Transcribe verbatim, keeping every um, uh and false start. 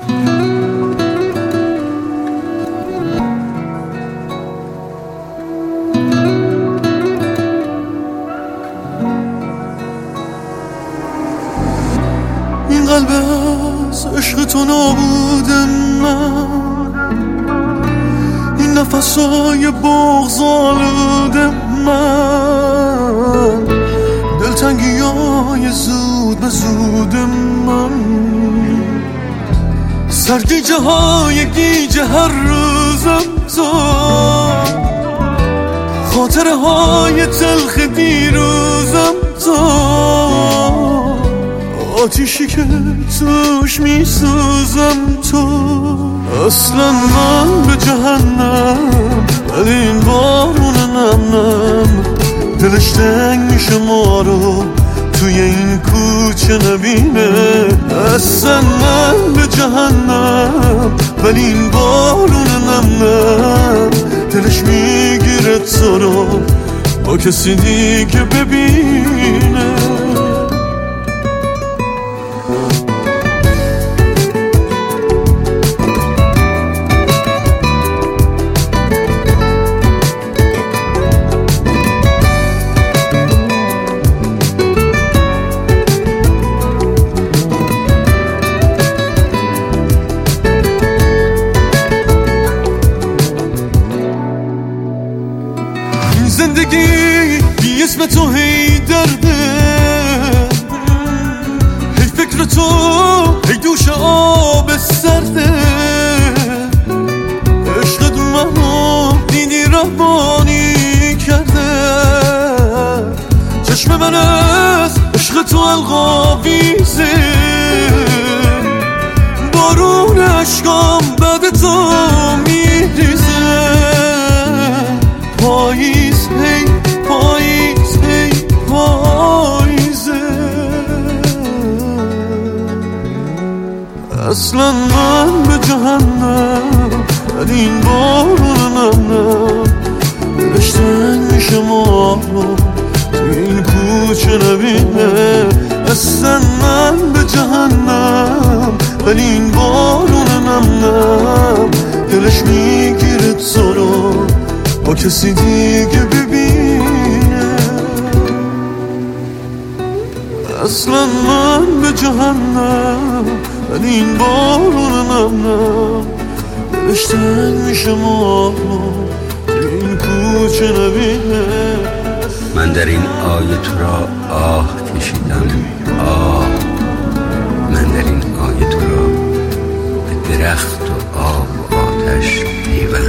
این قلب از عشق تو نابود من، این نفسای بغض آلود من، دلتنگی های زود به زود من، سرگیجه های گیجه هر روزم تو، خاطره های تلخ دیروزم تو، آتیشی که توش میسوزم تو. اصلا من به جهنم ولی این بارون نم نم دلش تنگ میشه ما رو توی این کوچه نبینه. اصلا من به جهنم ولی این بارون نم نم دلش میگیره تو رو با کسی دیگه ببینه. زندگی بی اسم تو هی درده، هی فکر تو هی دوش آب سرده، عشقت منو دیدی روانی کرده، چشم من از عشق تو القاویزه، بارون عشقام بعد تو میریزه. پاییز هی پاییز هی پاییزه. اصلا من به جهنم ولی این بارون نم نم دلش تنگ میشه ما رو توی این کوچه نبینه. اصلا من به جهنم ولی این بارون نم نم دلش میگیره تو رو با کسی دیگه ببینه. اصلا من به جهنم ولی این بارون نم نم دلش تنگ میشه ما این کوچه نبینه. من در این آیه تو را آه کشیدم، آه من در این آیه تو را به درخت و آب و آتش پیوند